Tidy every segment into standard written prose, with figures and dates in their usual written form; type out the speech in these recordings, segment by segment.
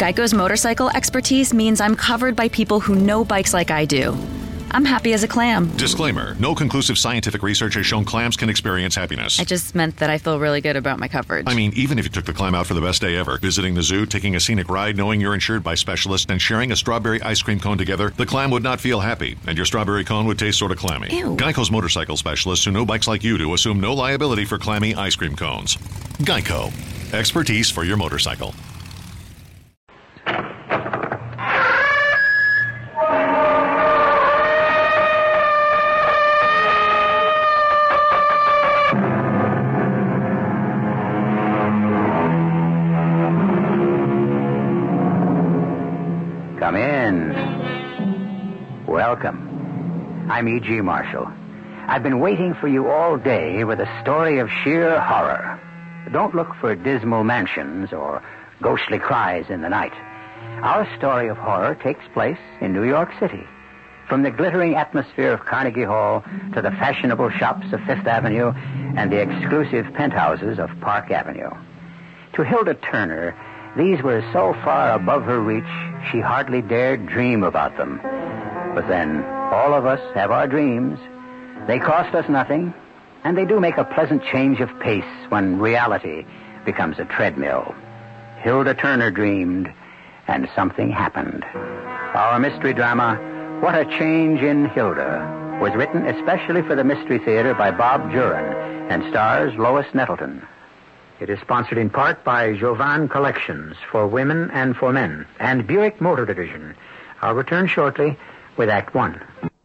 Geico's motorcycle expertise means I'm covered by people who know bikes like I do. I'm happy as a clam. Disclaimer. No conclusive scientific research has shown clams can experience happiness. I just meant that I feel really good about my coverage. I mean, even if you took the clam out for the best day ever, visiting the zoo, taking a scenic ride, knowing you're insured by specialists, and sharing a strawberry ice cream cone together, the clam would not feel happy, and your strawberry cone would taste sort of clammy. Ew. Geico's motorcycle specialists who know bikes like you do assume no liability for clammy ice cream cones. Geico. Expertise for your motorcycle. Come in. Welcome. I'm E.G. Marshall. I've been waiting for you all day with a story of sheer horror. Don't look for dismal mansions or ghostly cries in the night. Our story of horror takes place in New York City. From the glittering atmosphere of Carnegie Hall to the fashionable shops of Fifth Avenue and the exclusive penthouses of Park Avenue. To Hilda Turner, these were so far above her reach, she hardly dared dream about them. But then, all of us have our dreams. They cost us nothing, and they do make a pleasant change of pace when reality becomes a treadmill. Hilda Turner dreamed, and something happened. Our mystery drama, What a Change in Hilda, was written especially for the Mystery Theater by Bob Juran and stars Lois Nettleton. It is sponsored in part by Jovan Collections for Women and for Men and Buick Motor Division. I'll return shortly with Act One.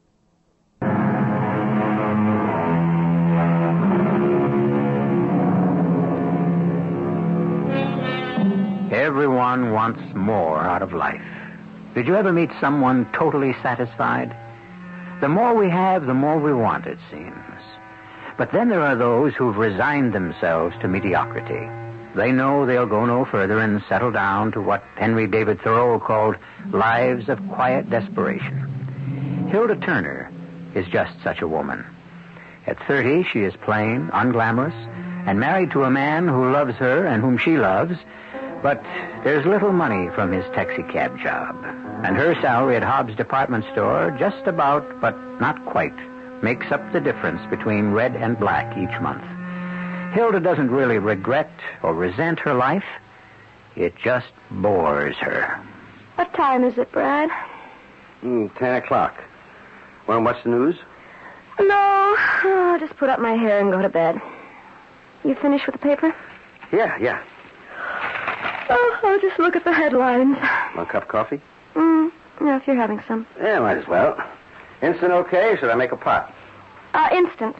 Everyone wants more out of life. Did you ever meet someone totally satisfied? The more we have, the more we want, it seems. But then there are those who've resigned themselves to mediocrity. They know they'll go no further and settle down to what Henry David Thoreau called lives of quiet desperation. Hilda Turner is just such a woman. At 30, she is plain, unglamorous, and married to a man who loves her and whom she loves, but there's little money from his taxicab job. And her salary at Hobbs Department Store just about, but not quite, makes up the difference between red and black each month. Hilda doesn't really regret or resent her life. It just bores her. What time is it, Brad? 10 o'clock. Want to watch the news? No, I'll just put up my hair and go to bed. You finished with the paper? Yeah. Oh, I'll just look at the headlines. Want a cup of coffee? Yeah, if you're having some. Yeah, might as well. Instant okay, or should I make a pot? Instant.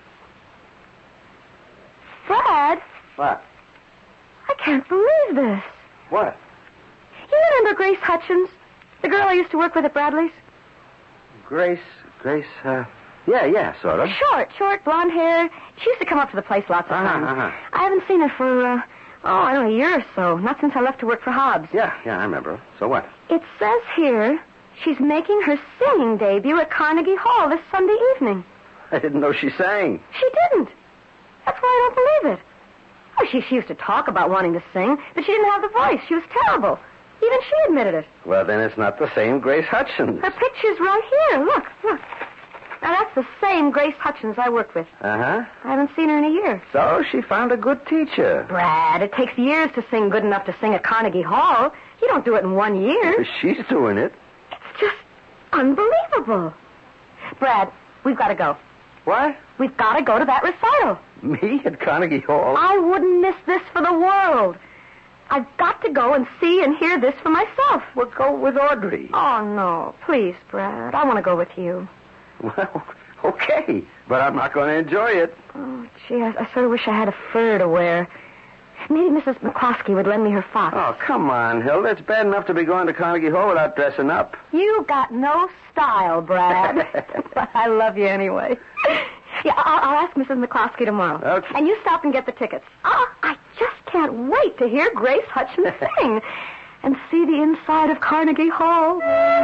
Brad? What? I can't believe this. What? You remember Grace Hutchins? The girl I used to work with at Bradley's? Grace, yeah, sort of. Short, blonde hair. She used to come up to the place lots of times. I haven't seen her for, I don't know, a year or so. Not since I left to work for Hobbs. Yeah, I remember. So what? It says here she's making her singing debut at Carnegie Hall this Sunday evening. I didn't know she sang. She didn't. That's why I don't believe it. Oh, she used to talk about wanting to sing, but she didn't have the voice. She was terrible. Even she admitted it. Well, then it's not the same Grace Hutchins. Her picture's right here. Look. Now, that's the same Grace Hutchins I worked with. Uh-huh. I haven't seen her in a year. So she found a good teacher. Brad, it takes years to sing good enough to sing at Carnegie Hall. You don't do it in 1 year. She's doing it. It's just unbelievable. Brad, we've got to go. What? We've got to go to that recital. Me at Carnegie Hall? I wouldn't miss this for the world. I've got to go and see and hear this for myself. Well, go with Audrey. Oh, no. Please, Brad. I want to go with you. Well, okay. But I'm not going to enjoy it. Oh, gee, I sort of wish I had a fur to wear. Maybe Mrs. McCloskey would lend me her fox. Oh, come on, Hilda. It's bad enough to be going to Carnegie Hall without dressing up. You got no style, Brad. But I love you anyway. Yeah, I'll ask Mrs. McCloskey tomorrow. Okay. And you stop and get the tickets. Oh, I just can't wait to hear Grace Hutchins sing and see the inside of Carnegie Hall.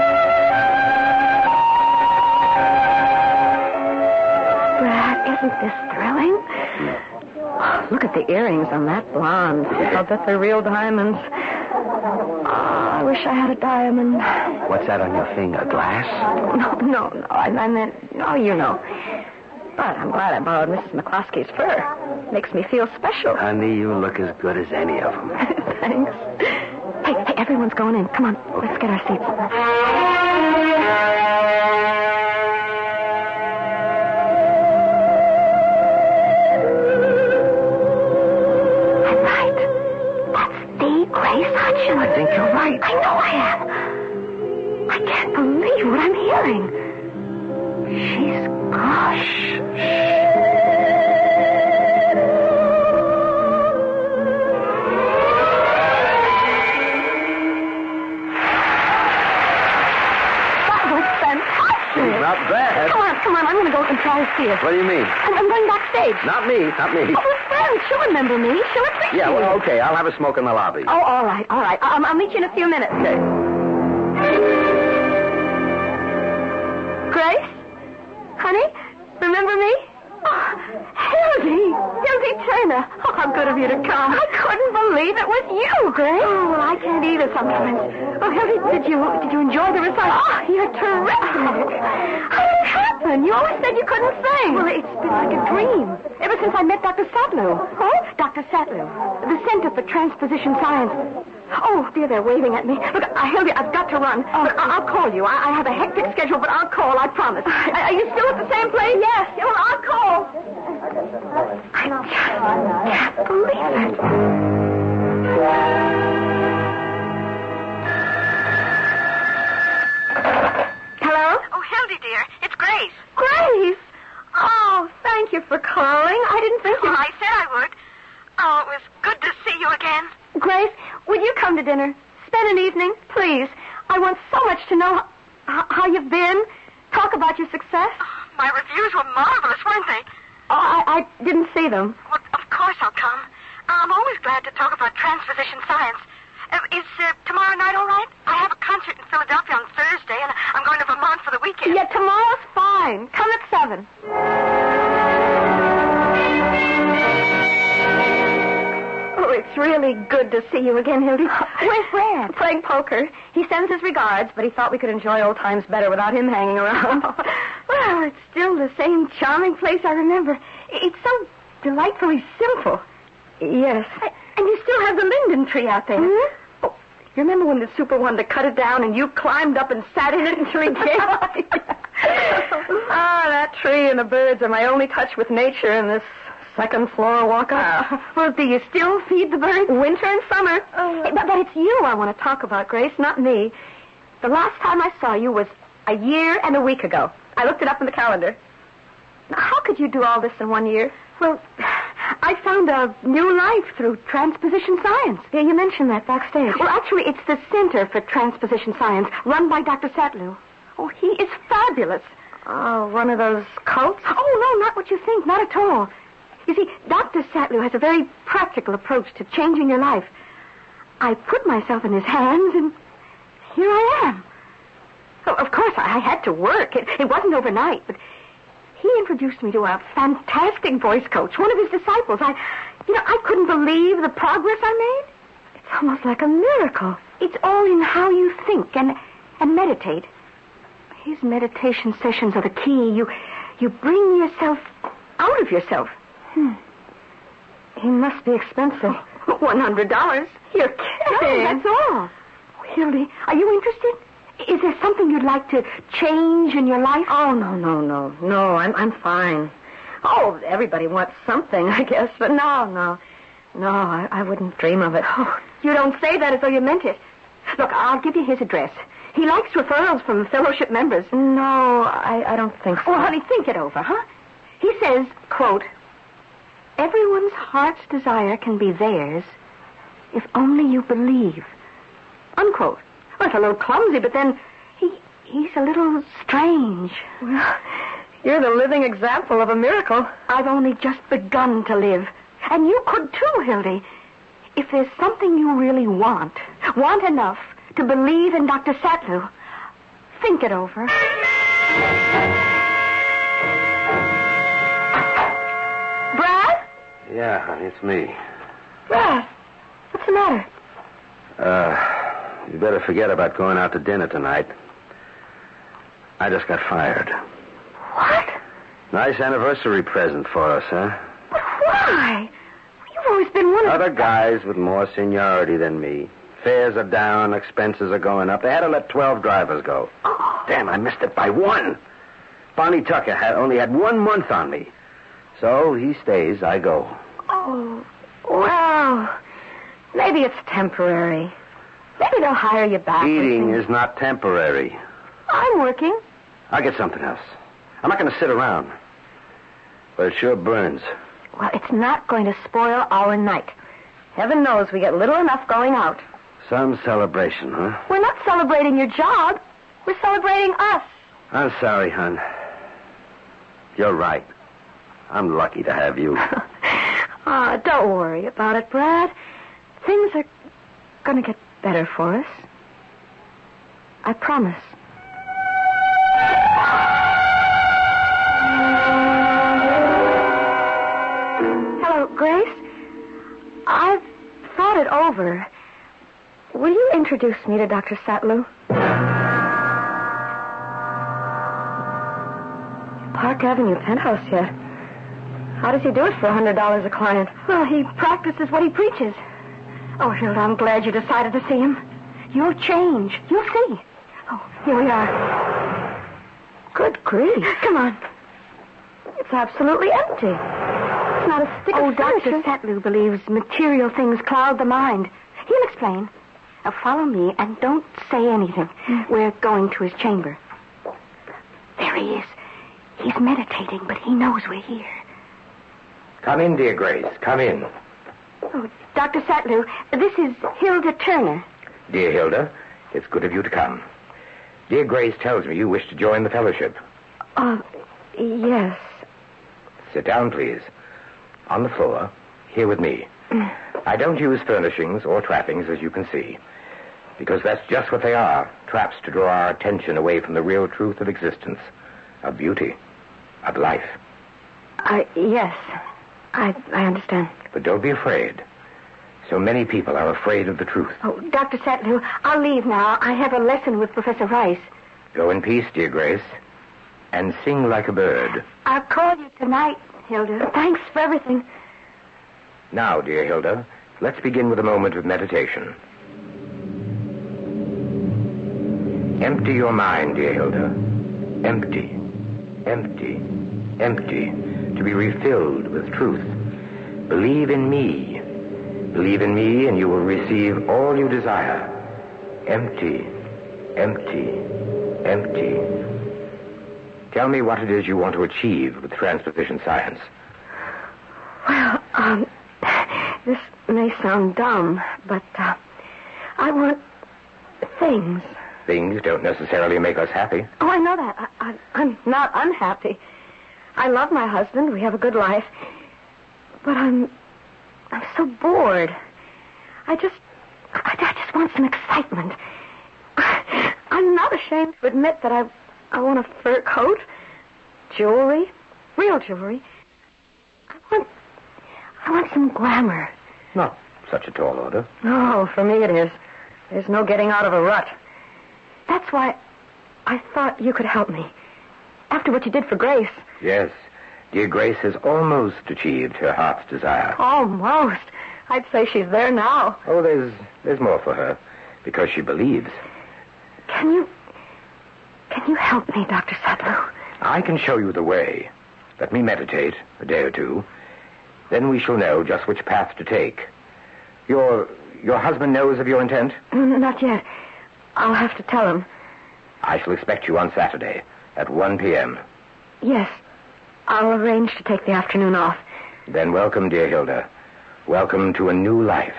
Brad, isn't this thrilling? Oh, look at the earrings on that blonde. I'll bet they're real diamonds. Oh, I wish wish I had a diamond. What's that on your finger? Glass? No. I meant, you know. But I'm glad I borrowed Mrs. McCloskey's fur. Makes me feel special. Honey, you look as good as any of them. Thanks. Hey, everyone's going in. Come on, let's get our seats. Grace Hutchins. I think you're right. I know I am. I can't believe what I'm hearing. She's gone. Shh. That was fantastic. Not bad. Come on. I'm going to go and try to see her. What do you mean? I'm going backstage. Not me. Oh, her friend. She'll remember me. She'll appreciate Yeah, well, it. okay. I'll have a smoke in the lobby. Oh, all right. I'll meet you in a few minutes. Okay. Grace? Honey? Remember me? Oh, Hildy Turner. Oh, how good of you to come. I couldn't believe it was you, Grace. Oh, well, I can't either sometimes. Oh, Hildy, did you enjoy the recital? Oh, you're terrific. How did it happen? You always said you couldn't sing. Well, it's been like a dream. Ever since I met Dr. Satlew. Who? Dr. Satlew. The Center for Transposition Science. Oh, dear, they're waving at me. Look, Hildy, I've got to run. Oh. But I'll call you. I have a hectic schedule, but I'll call, I promise. Are you still at the same place? Yes. Yeah, well, I'll call. I just can't believe it. Hello? Oh, Hildy, dear, it's Grace. Grace! Oh, thank you for calling. I didn't think you... Oh, I said I would. Oh, it was good to see you again. Grace, would you come to dinner? Spend an evening, please. I want so much to know how you've been. Talk about your success. Oh, my reviews were marvelous, weren't they? Oh, I didn't see them. Well, of course I'll come. I'm always glad to talk about transposition science. Is tomorrow night all right? I have a concert in Philadelphia on Thursday, and I'm going to Vermont for the weekend. Yeah, tomorrow's fine. Come at 7. Oh, it's really good to see you again, Hildy. Where's Brad? Playing poker. He sends his regards, but he thought we could enjoy old times better without him hanging around. Well, it's still the same charming place I remember. It's so delightfully simple. Yes. And you still have the linden tree out there. Hmm? Oh, you remember when the super wanted to cut it down and you climbed up and sat in it until he came? That tree and the birds are my only touch with nature in this second floor walk-up. Well, do you still feed the birds? Winter and summer. Hey, but it's you I want to talk about, Grace, not me. The last time I saw you was a year and a week ago. I looked it up in the calendar. Now, how could you do all this in 1 year? Well, I found a new life through transposition science. Yeah, you mentioned that backstage. Well, actually, it's the Center for Transposition Science, run by Dr. Satlew. Oh, he is fabulous. Oh, one of those cults? Oh, no, not what you think. Not at all. You see, Dr. Satlew has a very practical approach to changing your life. I put myself in his hands, and here I am. Oh, of course, I had to work. It wasn't overnight, but he introduced me to a fantastic voice coach, one of his disciples. I couldn't believe the progress I made. It's almost like a miracle. It's all in how you think and meditate. His meditation sessions are the key. You bring yourself out of yourself. He must be expensive. $100. You're kidding. No, that's all. Hildy, are you interested? Is there something you'd like to change in your life? Oh, no. No, I'm fine. Oh, everybody wants something, I guess, but no. No, I wouldn't dream of it. Oh, you don't say that as though you meant it. Look, I'll give you his address. He likes referrals from fellowship members. No, I don't think so. Oh, honey, think it over, huh? He says, quote, everyone's heart's desire can be theirs if only you believe. Unquote. Well, it's a little clumsy, but then he's a little strange. Well, you're the living example of a miracle. I've only just begun to live. And you could too, Hildy. If there's something you really want enough to believe in Dr. Satlew, think it over. Brad? Yeah, honey, it's me. Brad, what's the matter? You better forget about going out to dinner tonight. I just got fired. What? Nice anniversary present for us, huh? But why? You've always been one of Other guys with more seniority than me. Fares are down, expenses are going up. They had to let 12 drivers go. Oh. Damn, I missed it by one. Bonnie Tucker only had 1 month on me. So he stays, I go. Oh, well, maybe it's temporary. Maybe they'll hire you back. Eating is not temporary. I'm working. I'll get something else. I'm not going to sit around. But it sure burns. Well, it's not going to spoil our night. Heaven knows we get little enough going out. Some celebration, huh? We're not celebrating your job. We're celebrating us. I'm sorry, hon. You're right. I'm lucky to have you. Don't worry about it, Brad. Things are going to get better for us. I promise. Hello, Grace. I've thought it over. Will you introduce me to Dr. Satlu? Park Avenue penthouse yet. How does he do it for $100 a client? Well, he practices what he preaches. Oh, Hilda, I'm glad you decided to see him. You'll change. You'll see. Oh, here we are. Good grief. Come on. It's absolutely empty. It's not a stick of furniture. Dr. Satlu believes material things cloud the mind. He'll explain. Now follow me and don't say anything. We're going to his chamber. There he is. He's meditating, but he knows we're here. Come in, dear Grace. Come in. Oh, Dr. Satlu, this is Hilda Turner. Dear Hilda, it's good of you to come. Dear Grace tells me you wish to join the fellowship. Yes. Sit down, please. On the floor, here with me. I don't use furnishings or trappings, as you can see, because that's just what they are, traps to draw our attention away from the real truth of existence, of beauty, of life. Yes. I understand. But don't be afraid. So many people are afraid of the truth. Oh, Dr. Satlu, I'll leave now. I have a lesson with Professor Rice. Go in peace, dear Grace, and sing like a bird. I'll call you tonight, Hilda. Thanks for everything. Now, dear Hilda, let's begin with a moment of meditation. Empty your mind, dear Hilda. Empty, empty, empty, to be refilled with truth. Believe in me. Believe in me and you will receive all you desire. Empty, empty, empty. Tell me what it is you want to achieve with transposition science. Well, this may sound dumb, but I want things. Things don't necessarily make us happy. Oh, I know that. I'm not unhappy. I love my husband. We have a good life. But I'm so bored. I just want some excitement. I'm not ashamed to admit that I want a fur coat, jewelry, real jewelry. I want some glamour. Not such a tall order. Oh, for me it is. There's no getting out of a rut. That's why I thought you could help me. After what you did for Grace. Yes. Dear Grace has almost achieved her heart's desire. Almost. I'd say she's there now. Oh, there's more for her, because she believes. Can you help me, Dr. Satlu? I can show you the way. Let me meditate a day or two. Then we shall know just which path to take. Your husband knows of your intent? Not yet. I'll have to tell him. I shall expect you on Saturday at 1 p.m. Yes. I'll arrange to take the afternoon off. Then welcome, dear Hilda. Welcome to a new life.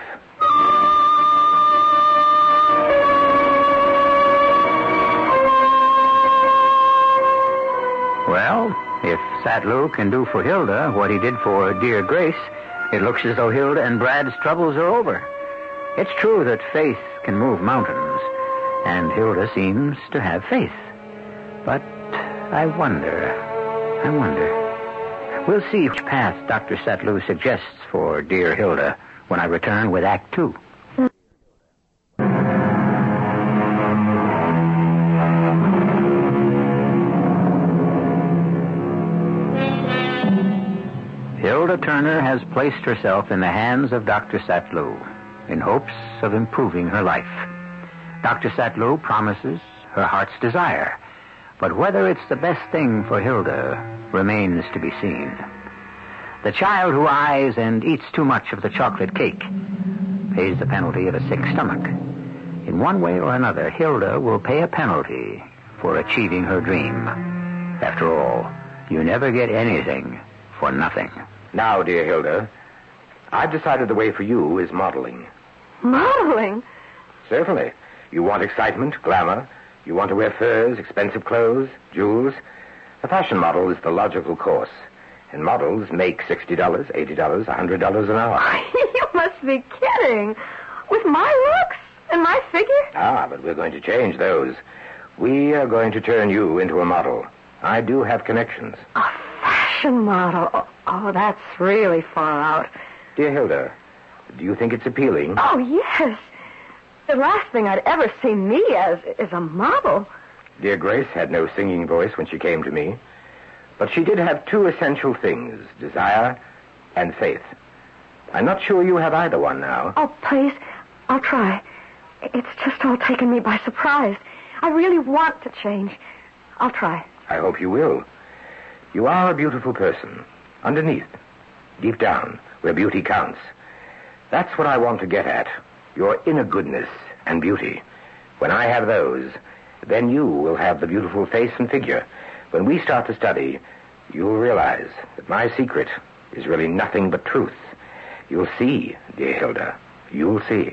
Well, if Satlu can do for Hilda what he did for dear Grace, it looks as though Hilda and Brad's troubles are over. It's true that faith can move mountains, and Hilda seems to have faith. But I wonder. We'll see which path Dr. Satlu suggests for dear Hilda when I return with Act 2. has placed herself in the hands of Dr. Satlu in hopes of improving her life. Dr. Satlu promises her heart's desire, but whether it's the best thing for Hilda remains to be seen. The child who eyes and eats too much of the chocolate cake pays the penalty of a sick stomach. In one way or another, Hilda will pay a penalty for achieving her dream. After all, you never get anything for nothing. Now, dear Hilda, I've decided the way for you is modeling. Modeling? Certainly. You want excitement, glamour. You want to wear furs, expensive clothes, jewels. A fashion model is the logical course. And models make $60, $80, $100 an hour. You must be kidding. With my looks and my figure? Ah, but we're going to change those. We are going to turn you into a model. I do have connections. A fashion model? Oh, that's really far out. Dear Hilda, do you think it's appealing? Oh, yes. The last thing I'd ever see me as is a model. Dear Grace had no singing voice when she came to me. But she did have two essential things, desire and faith. I'm not sure you have either one now. Oh, please, I'll try. It's just all taken me by surprise. I really want to change. I'll try. I hope you will. You are a beautiful person. Underneath, deep down, where beauty counts. That's what I want to get at. Your inner goodness and beauty. When I have those, then you will have the beautiful face and figure. When we start to study, you'll realize that my secret is really nothing but truth. You'll see, dear Hilda. You'll see.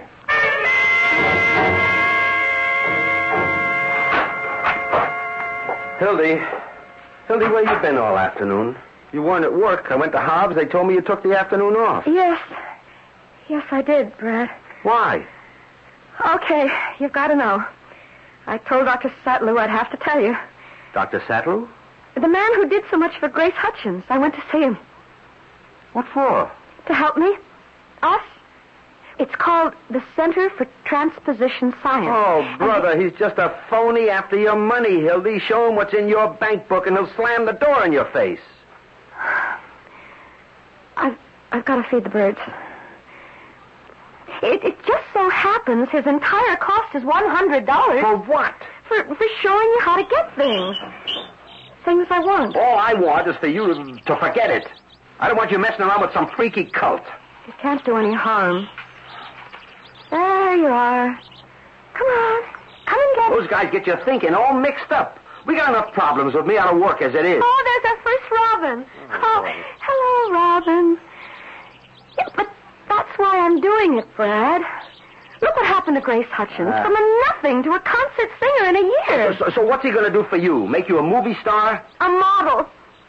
Hildy, where you been all afternoon? You weren't at work. I went to Hobbs. They told me you took the afternoon off. Yes, I did, Brad. Why? Okay, you've got to know. I told Dr. Satlu I'd have to tell you. Dr. Satlu? The man who did so much for Grace Hutchins. I went to see him. What for? To help me. Us. It's called the Center for Transposition Science. Oh, brother, he's just a phony after your money, Hildy. Show him what's in your bank book and he'll slam the door in your face. I've got to feed the birds. It just so happens his entire cost is $100. For what? For showing you how to get things. Things I want. All I want is for you to forget it. I don't want you messing around with some freaky cult. You can't do any harm. There you are. Come on. Come and get... Those guys get you thinking, all mixed up. We got enough problems with me out of work as it is. Oh, there's our first Robin. Oh, hello, Robin. Yeah, but that's why I'm doing it, Brad. Look what happened to Grace Hutchins. From a nothing to a concert singer in a year. So what's he going to do for you? Make you a movie star? A model.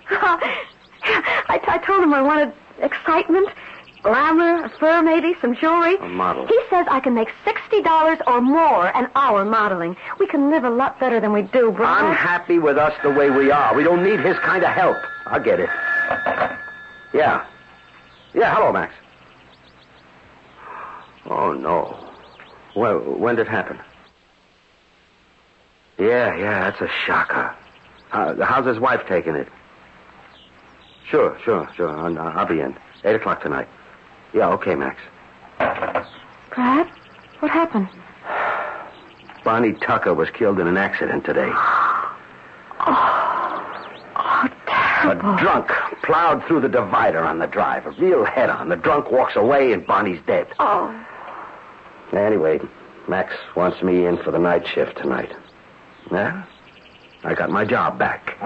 I told him I wanted excitement, glamour, a fur maybe, some jewelry. A model. He says I can make $60 or more an hour modeling. We can live a lot better than we do, Brad. I'm happy with us the way we are. We don't need his kind of help. I'll get it. Yeah. Yeah, hello, Max. Oh, no. Well, when did it happen? Yeah, that's a shocker. How's his wife taking it? Sure. I'll be in. 8 o'clock tonight. Yeah, okay, Max. Brad, what happened? Bonnie Tucker was killed in an accident today. Oh, terrible. A drunk plowed through the divider on the drive. A real head-on. The drunk walks away and Bonnie's dead. Oh. Anyway, Max wants me in for the night shift tonight. Yeah? I got my job back.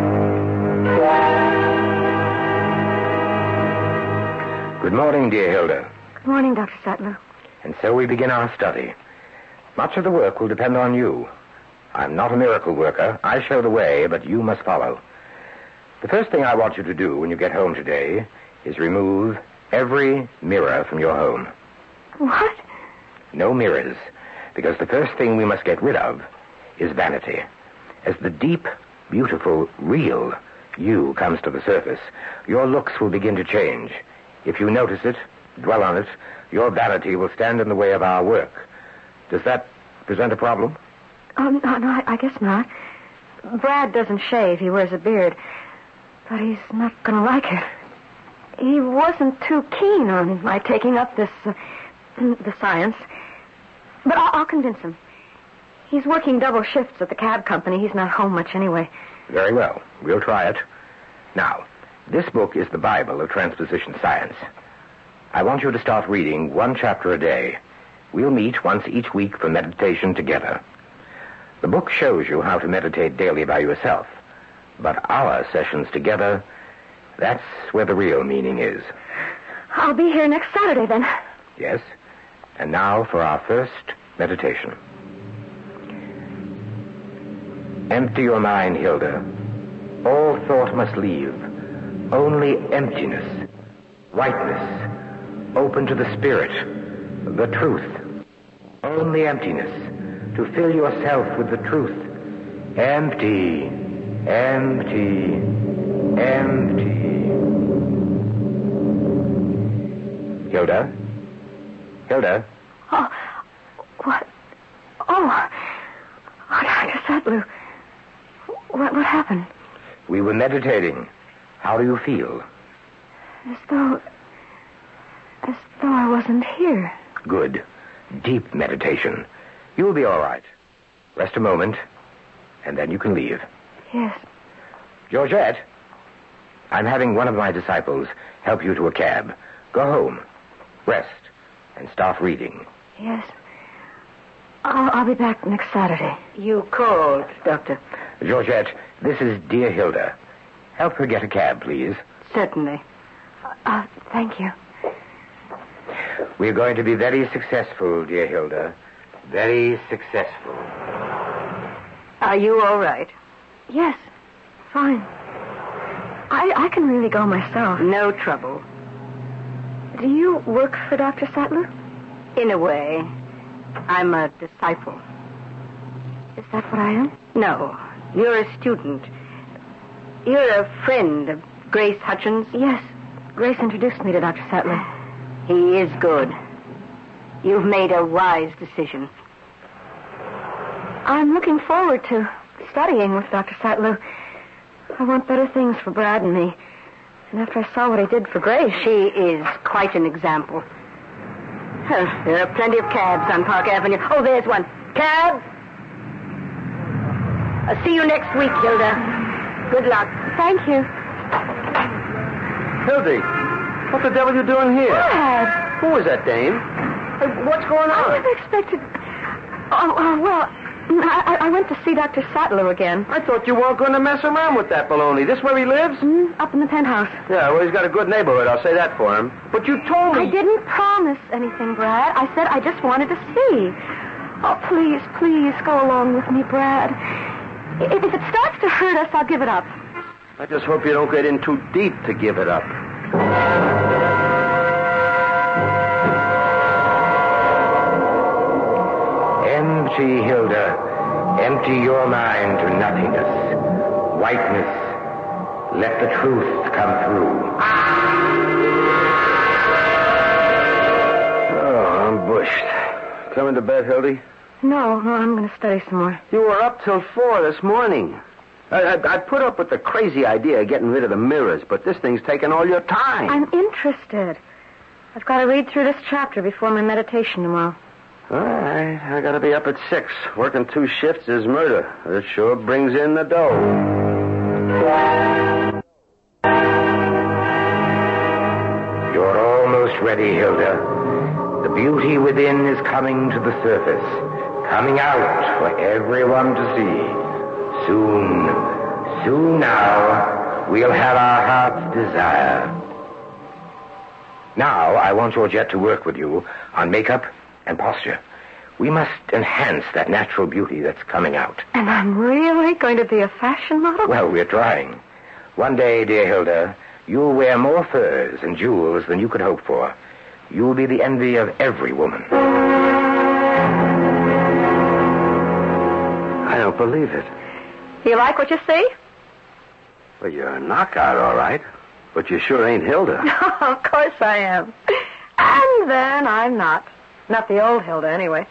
Good morning, dear Hilda. Good morning, Dr. Sattler. And so we begin our study. Much of the work will depend on you. I'm not a miracle worker. I show the way, but you must follow. The first thing I want you to do when you get home today is remove every mirror from your home. What? No mirrors, because the first thing we must get rid of is vanity. As the deep, beautiful, real you comes to the surface, your looks will begin to change. If you notice it, dwell on it, your vanity will stand in the way of our work. Does that present a problem? No, I guess not. Brad doesn't shave. He wears a beard. But he's not going to like it. He wasn't too keen on my taking up this, the science. But I'll convince him. He's working double shifts at the cab company. He's not home much anyway. Very well. We'll try it. Now, this book is the Bible of transposition science. I want you to start reading 1 chapter a day. We'll meet once each week for meditation together. The book shows you how to meditate daily by yourself. But our sessions together, that's where the real meaning is. I'll be here next Saturday, then. Yes. And now for our first meditation. Empty your mind, Hilda. All thought must leave. Only emptiness, whiteness, open to the spirit, the truth. Only emptiness, to fill yourself with the truth. Empty, empty, empty. Hilda? Hilda? Oh, what? Oh, Dr. Sadler. What happened? We were meditating. How do you feel? As though I wasn't here. Good. Deep meditation. You'll be all right. Rest a moment, and then you can leave. Yes. Georgette, I'm having one of my disciples help you to a cab. Go home, rest, and start reading. Yes. I'll be back next Saturday. You called, Doctor. Georgette, this is dear Hilda. Help her get a cab, please. Certainly. Thank you. We're going to be very successful, dear Hilda. Very successful. Are you all right? Yes. Fine. I can really go myself. No trouble. Do you work for Dr. Sattler? In a way. I'm a disciple. Is that what I am? No. You're a student. You're a friend of Grace Hutchins? Yes. Grace introduced me to Dr. Sattler. He is good. You've made a wise decision. I'm looking forward to studying with Dr. Sattler. I want better things for Brad and me. And after I saw what he did for Grace... She is quite an example. There are plenty of cabs on Park Avenue. Oh, there's one. Cab! I'll see you next week, Hilda. Good luck. Thank you. Hildy, what the devil are you doing here? Brad! Who is that dame? What's going on? I never expected... well... I went to see Dr. Sattler again. I thought you weren't going to mess around with that baloney. This where he lives? Up in the penthouse. Yeah, well, he's got a good neighborhood, I'll say that for him. But you told me... I didn't promise anything, Brad. I said I just wanted to see. Oh, please, please go along with me, Brad. If it starts to hurt us, I'll give it up. I just hope you don't get in too deep to give it up. Empty, Hilda. Empty your mind to nothingness. Whiteness. Let the truth come through. Oh, I'm bushed. Coming to bed, Hildy? No, I'm going to study some more. You were up till 4 this morning. I put up with the crazy idea of getting rid of the mirrors, but this thing's taking all your time. I'm interested. I've got to read through this chapter before my meditation tomorrow. All right. I got to be up at 6. Working 2 shifts is murder. It sure brings in the dough. You're almost ready, Hilda. The beauty within is coming to the surface, coming out for everyone to see. Soon now, we'll have our heart's desire. Now, I want Georgette to work with you on makeup and posture. We must enhance that natural beauty that's coming out. And I'm really going to be a fashion model? Well, we're trying. One day, dear Hilda, you'll wear more furs and jewels than you could hope for. You'll be the envy of every woman. I don't believe it. You like what you see? Well, you're a knockout, all right. But you sure ain't Hilda. Of course I am. And then I'm not. Not the old Hilda, anyway.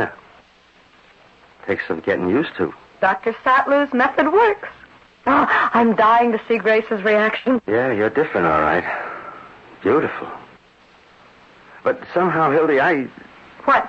Takes some getting used to. Dr. Sattler's method works. Oh, I'm dying to see Grace's reaction. Yeah, you're different, all right. Beautiful. But somehow, Hildy, What?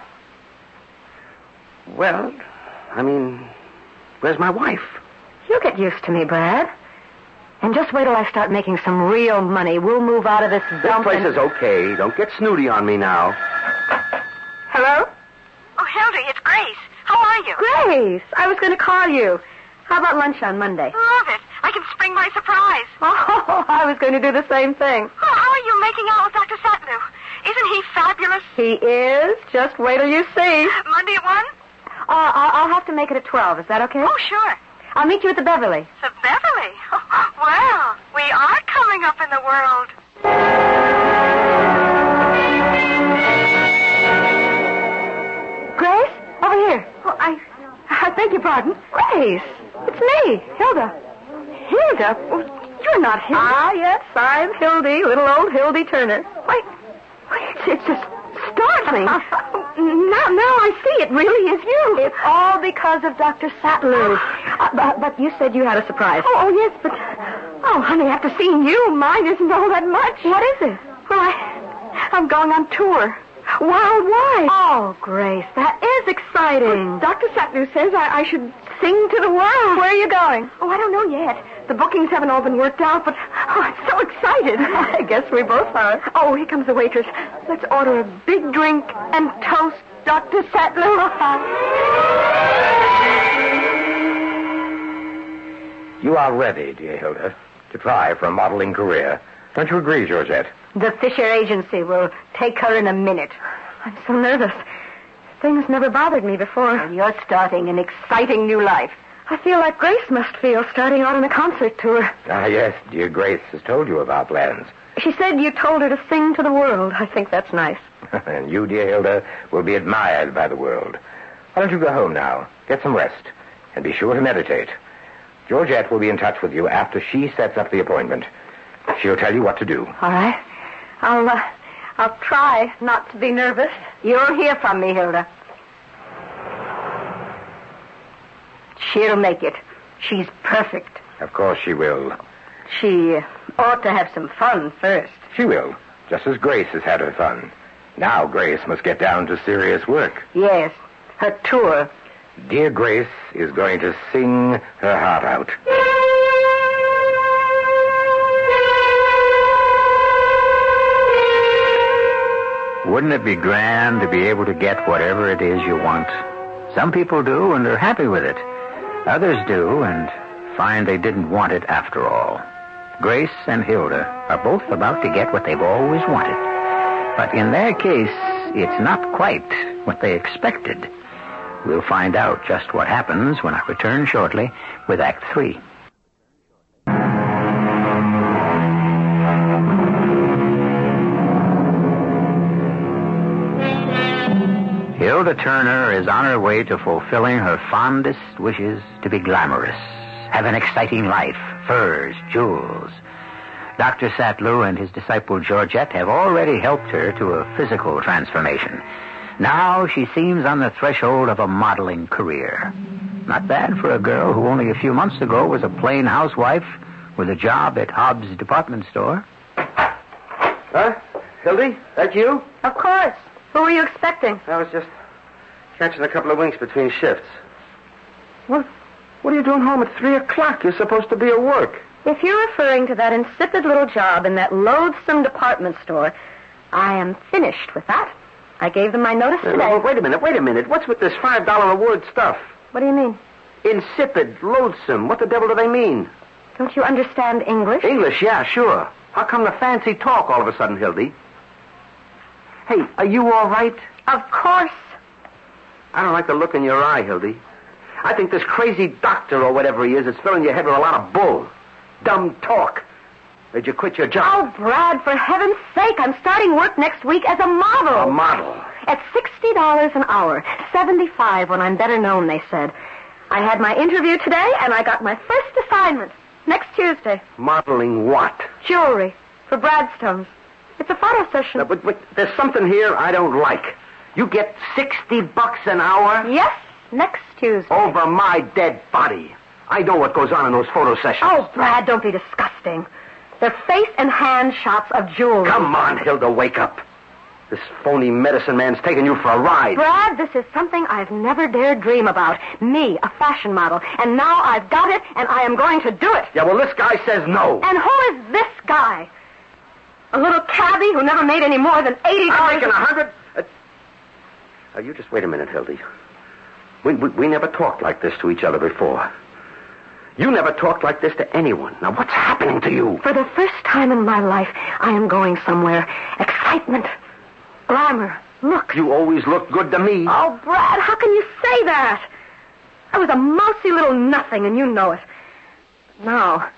Well, I mean, where's my wife? You'll get used to me, Brad. And just wait till I start making some real money. We'll move out of this dump. This place is okay. Don't get snooty on me now. Hello? Oh, Hildy, it's Grace. How are you? Grace, I was going to call you. How about lunch on Monday? Love it. I can spring my surprise. Oh, I was going to do the same thing. Oh, how are you making out with Dr. Satlu? Isn't he fabulous? He is. Just wait till you see. Monday at 1? I'll have to make it at 12. Is that okay? Oh, sure. I'll meet you at the Beverly. The Beverly? Well, we are coming up in the world. Grace, over here. Oh, I beg your pardon. Grace, it's me, Hilda. Hilda? Oh, you're not Hilda. Ah, yes, I'm Hildy, little old Hildy Turner. Why, it's just startling. Now I see it really is you. It's all because of Dr. Satlu. But you said you had a surprise. Oh, yes, but... Oh, honey, after seeing you, mine isn't all that much. What is it? Well, I'm going on tour. Worldwide. Oh, Grace, that is exciting. Well, Dr. Satlu says I should sing to the world. Where are you going? Oh, I don't know yet. The bookings haven't all been worked out, but I'm so excited. I guess we both are. Oh, here comes the waitress. Let's order a big drink and toast Dr. Satlu. You are ready, dear Hilda, to try for a modeling career. Don't you agree, Georgette? The Fisher Agency will take her in a minute. I'm so nervous. Things never bothered me before. Well, you're starting an exciting new life. I feel like Grace must feel starting out on a concert tour. Ah, yes, dear Grace has told you of our plans. She said you told her to sing to the world. I think that's nice. And you, dear Hilda, will be admired by the world. Why don't you go home now, get some rest, and be sure to meditate. Georgette will be in touch with you after she sets up the appointment. She'll tell you what to do. All right. I'll try not to be nervous. You'll hear from me, Hilda. She'll make it. She's perfect. Of course she will. She ought to have some fun first. She will, just as Grace has had her fun. Now Grace must get down to serious work. Yes, her tour. Dear Grace is going to sing her heart out. Wouldn't it be grand to be able to get whatever it is you want? Some people do, and are happy with it. Others do, and find they didn't want it after all. Grace and Hilda are both about to get what they've always wanted. But in their case, it's not quite what they expected. We'll find out just what happens when I return shortly with Act 3. Hilda Turner is on her way to fulfilling her fondest wishes to be glamorous, have an exciting life, furs, jewels. Dr. Satlu and his disciple Georgette have already helped her to a physical transformation. Now she seems on the threshold of a modeling career. Not bad for a girl who only a few months ago was a plain housewife with a job at Hobbs' department store. Huh? Hildy, that you? Of course. Who were you expecting? I was just catching a couple of winks between shifts. What are you doing home at 3 o'clock? You're supposed to be at work. If you're referring to that insipid little job in that loathsome department store, I am finished with that. I gave them my notice today. Wait a minute. What's with this $5 a word stuff? What do you mean? Insipid, loathsome. What the devil do they mean? Don't you understand English? English, yeah, sure. How come the fancy talk all of a sudden, Hildy? Hey, are you all right? Of course. I don't like the look in your eye, Hildy. I think this crazy doctor or whatever he is filling your head with a lot of bull. Dumb talk. Did you quit your job? Oh, Brad, for heaven's sake, I'm starting work next week as a model. A model? At $60 an hour. $75 when I'm better known, they said. I had my interview today, and I got my first assignment. Next Tuesday. Modeling what? Jewelry. For Bradstones. It's a photo session. But there's something here I don't like. You get $60 an hour? Yes, next Tuesday. Over my dead body. I know what goes on in those photo sessions. Oh, Brad, don't be disgusting. They're face and hand shots of jewelry. Come on, Hilda, wake up. This phony medicine man's taking you for a ride. Brad, this is something I've never dared dream about. Me, a fashion model. And now I've got it, and I am going to do it. Yeah, well, this guy says no. And who is this guy? A little cabbie who never made any more than $80. I'm making $100. You just wait a minute, Hildy. We never talked like this to each other before. You never talked like this to anyone. Now, what's happening to you? For the first time in my life, I am going somewhere. Excitement. Glamour. Looks. You always look good to me. Oh, Brad, how can you say that? I was a mousy little nothing, and you know it. Now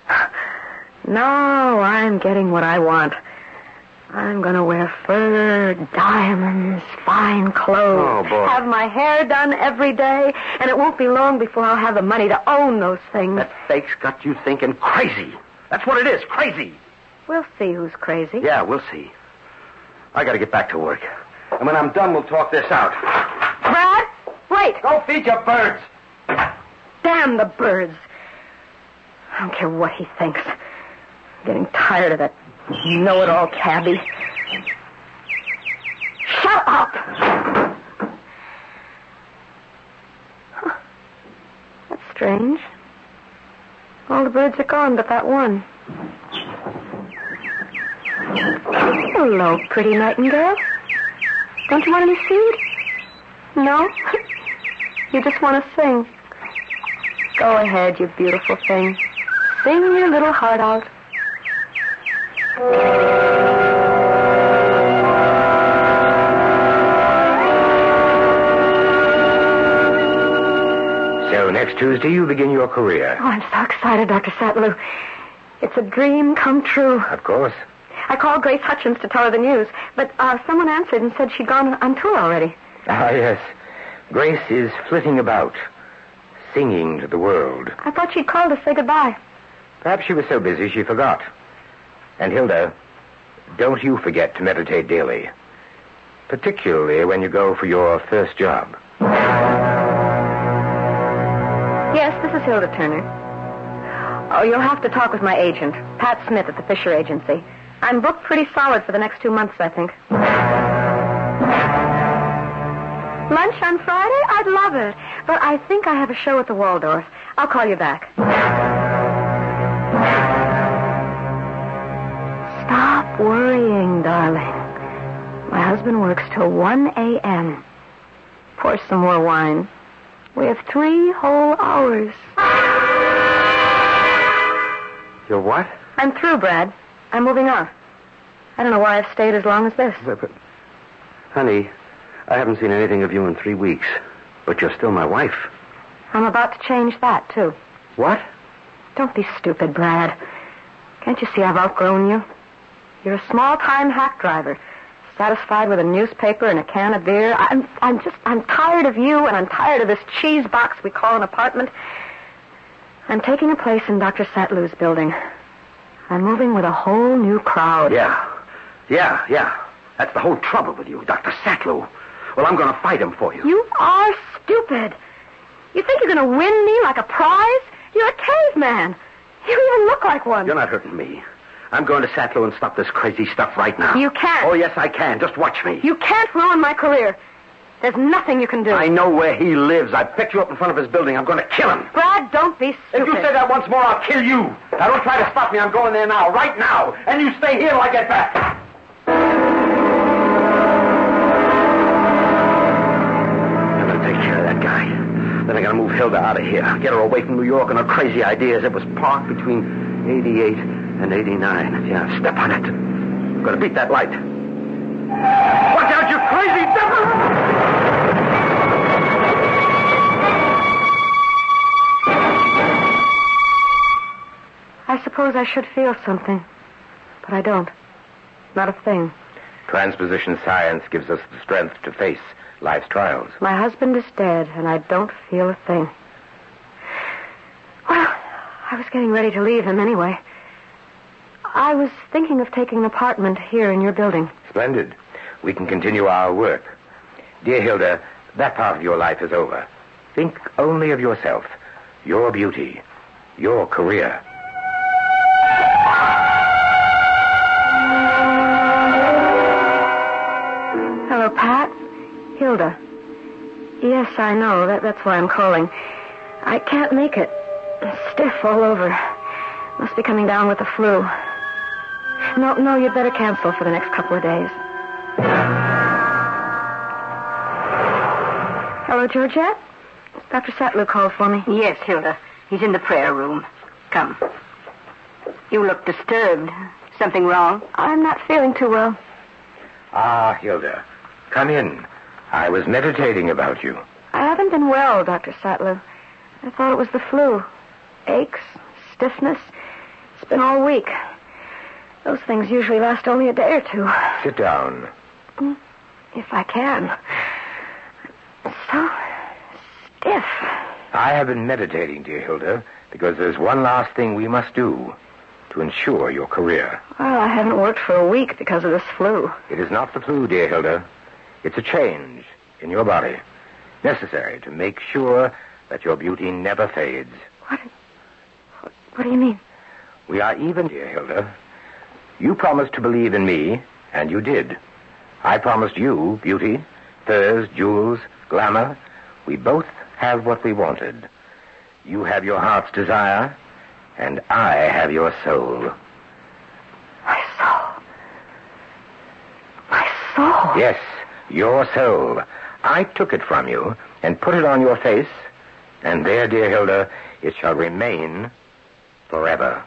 I'm getting what I want. I'm going to wear fur, diamonds, fine clothes. Oh, boy. Have my hair done every day, and it won't be long before I'll have the money to own those things. That fake's got you thinking crazy. That's what it is, crazy. We'll see who's crazy. Yeah, we'll see. I got to get back to work. And when I'm done, we'll talk this out. Brad, wait. Go feed your birds. Damn the birds. I don't care what he thinks. I'm getting tired of that know-it-all cabbie. Shut up! Huh. That's strange. All the birds are gone but that one. Hello, pretty nightingale. Don't you want any seed? No? You just want to sing. Go ahead, you beautiful thing. Sing your little heart out. So next Tuesday you begin your career. Oh, I'm so excited, Dr. Sattlew. It's a dream come true. Of course. I called Grace Hutchins to tell her the news, but someone answered and said she'd gone on tour already. Ah, yes. Grace is flitting about, singing to the world. I thought she'd called to say goodbye. Perhaps she was so busy she forgot. And Hilda, don't you forget to meditate daily, particularly when you go for your first job. Yes, this is Hilda Turner. Oh, you'll have to talk with my agent, Pat Smith at the Fisher Agency. I'm booked pretty solid for the next 2 months, I think. Lunch on Friday? I'd love it. But I think I have a show at the Waldorf. I'll call you back. Stop worrying, darling. My husband works till 1 a.m. Pour some more wine. We have 3 whole hours. You're what? I'm through, Brad. I'm moving on. I don't know why I've stayed as long as this. But, honey, I haven't seen anything of you in 3 weeks. But you're still my wife. I'm about to change that, too. What? Don't be stupid, Brad. Can't you see I've outgrown you? You're a small-time hack driver, satisfied with a newspaper and a can of beer. I'm tired of you, and I'm tired of this cheese box we call an apartment. I'm taking a place in Dr. Satlew's building. I'm moving with a whole new crowd. Yeah. That's the whole trouble with you, Dr. Satlew. Well, I'm going to fight him for you. You are stupid. You think you're going to win me like a prize? You're a caveman. You even look like one. You're not hurting me. I'm going to Satlew and stop this crazy stuff right now. You can't. Oh, yes, I can. Just watch me. You can't ruin my career. There's nothing you can do. I know where he lives. I picked you up in front of his building. I'm going to kill him. Brad, don't be stupid. If you say that once more, I'll kill you. Now, don't try to stop me. I'm going there now, right now. And you stay here till I get back. I'm going to take care of that guy. Then I'm going to move Hilda out of here. Get her away from New York and her crazy ideas. It was parked between 88 and 89. Yeah, step on it. I'm going to beat that light. Watch out, you crazy devil! I suppose I should feel something, but I don't. Not a thing. Transposition science gives us the strength to face life's trials. My husband is dead, and I don't feel a thing. Well, I was getting ready to leave him anyway. I was thinking of taking an apartment here in your building. Splendid. We can continue our work. Dear Hilda, that part of your life is over. Think only of yourself, your beauty, your career. Hilda. Yes, I know. That's why I'm calling. I can't make it. Stiff all over. Must be coming down with the flu. No, you'd better cancel for the next couple of days. Hello, Georgette? Dr. Sattler called for me. Yes, Hilda. He's in the prayer room. Come. You look disturbed. Something wrong? I'm not feeling too well. Ah, Hilda. Come in. I was meditating about you. I haven't been well, Dr. Sattler. I thought it was the flu. Aches, stiffness. It's been all week. Those things usually last only a day or two. Sit down. If I can. So stiff. I have been meditating, dear Hilda, because there's one last thing we must do to ensure your career. Well, I haven't worked for a week because of this flu. It is not the flu, dear Hilda. It's a change in your body, necessary to make sure that your beauty never fades. What do you mean? We are even, dear Hilda. You promised to believe in me, and you did. I promised you beauty, furs, jewels, glamour. We both have what we wanted. You have your heart's desire, and I have your soul. My soul? My soul? Yes, your soul. I took it from you and put it on your face, and there, dear Hilda, it shall remain forever.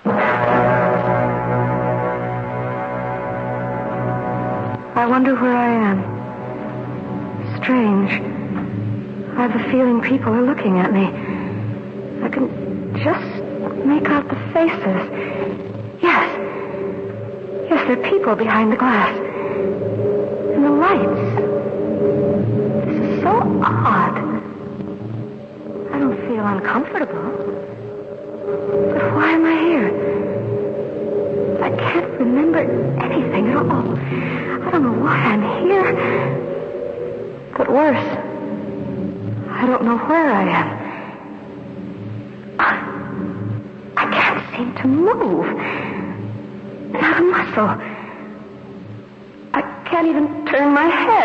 I wonder where I am. Strange. I have the feeling people are looking at me. I can just make out the faces. Yes, there are people behind the glass. And the lights. This is so odd. I don't feel uncomfortable. But why am I here? I can't remember anything at all. I don't know why I'm here. But worse, I don't know where I am. I can't seem to move. Not a muscle. I can't even turn my head.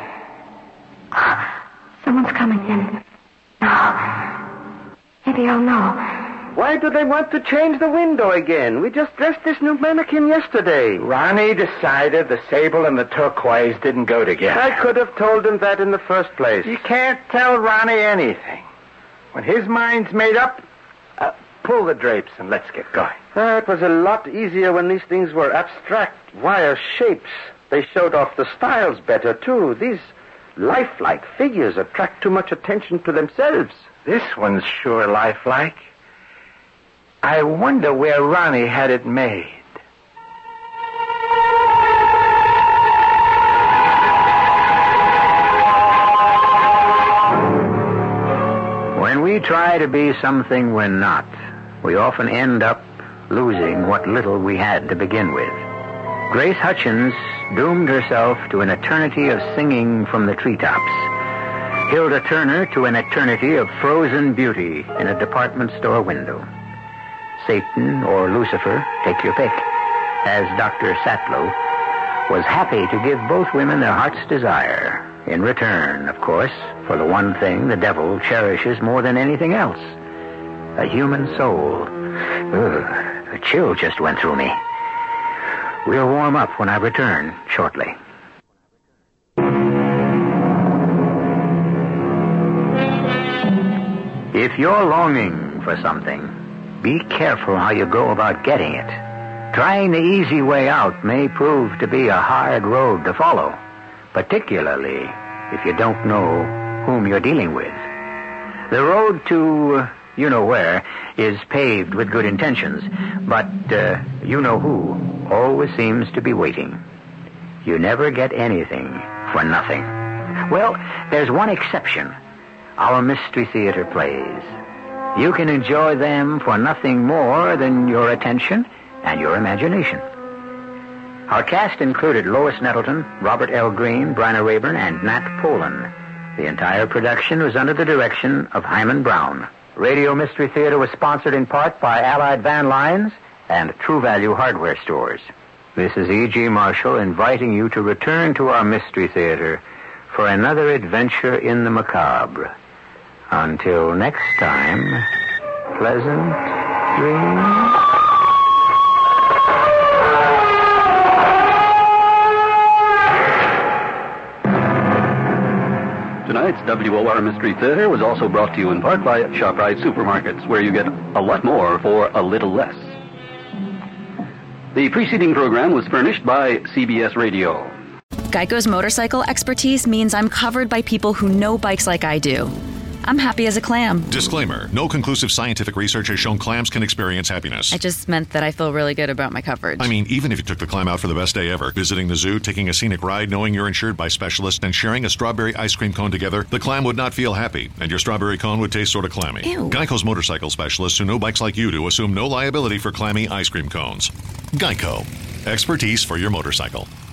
Someone's coming in. No. Maybe I'll know. Why do they want to change the window again? We just dressed this new mannequin yesterday. Ronnie decided the sable and the turquoise didn't go together. I could have told him that in the first place. You can't tell Ronnie anything. When his mind's made up, pull the drapes and let's get going. It was a lot easier when these things were abstract, wire shapes. They showed off the styles better, too. These lifelike figures attract too much attention to themselves. This one's sure lifelike. I wonder where Ronnie had it made. When we try to be something we're not, we often end up losing what little we had to begin with. Grace Hutchins doomed herself to an eternity of singing from the treetops. Hilda Turner to an eternity of frozen beauty in a department store window. Satan or Lucifer, take your pick, as Dr. Sattler was happy to give both women their heart's desire. In return, of course, for the one thing the devil cherishes more than anything else, a human soul. Ugh, a chill just went through me. We'll warm up when I return shortly. If you're longing for something, be careful how you go about getting it. Trying the easy way out may prove to be a hard road to follow, particularly if you don't know whom you're dealing with. The road to you-know-where is paved with good intentions, but you-know-who always seems to be waiting. You never get anything for nothing. Well, there's one exception. Our Mystery Theater plays. You can enjoy them for nothing more than your attention and your imagination. Our cast included Lois Nettleton, Robert L. Green, Bryna Rayburn, and Nat Polen. The entire production was under the direction of Hyman Brown. Radio Mystery Theater was sponsored in part by Allied Van Lines and True Value Hardware Stores. This is E.G. Marshall inviting you to return to our Mystery Theater for for another adventure in the macabre. Until next time, pleasant dreams. Tonight's WOR Mystery Theater was also brought to you in part by ShopRite Supermarkets, where you get a lot more for a little less. The preceding program was furnished by CBS Radio. Geico's motorcycle expertise means I'm covered by people who know bikes like I do. I'm happy as a clam. Disclaimer. No conclusive scientific research has shown clams can experience happiness. I just meant that I feel really good about my coverage. I mean, even if you took the clam out for the best day ever, visiting the zoo, taking a scenic ride, knowing you're insured by specialists, and sharing a strawberry ice cream cone together, the clam would not feel happy, and your strawberry cone would taste sort of clammy. Ew. Geico's motorcycle specialists who know bikes like you do assume no liability for clammy ice cream cones. Geico. Expertise for your motorcycle.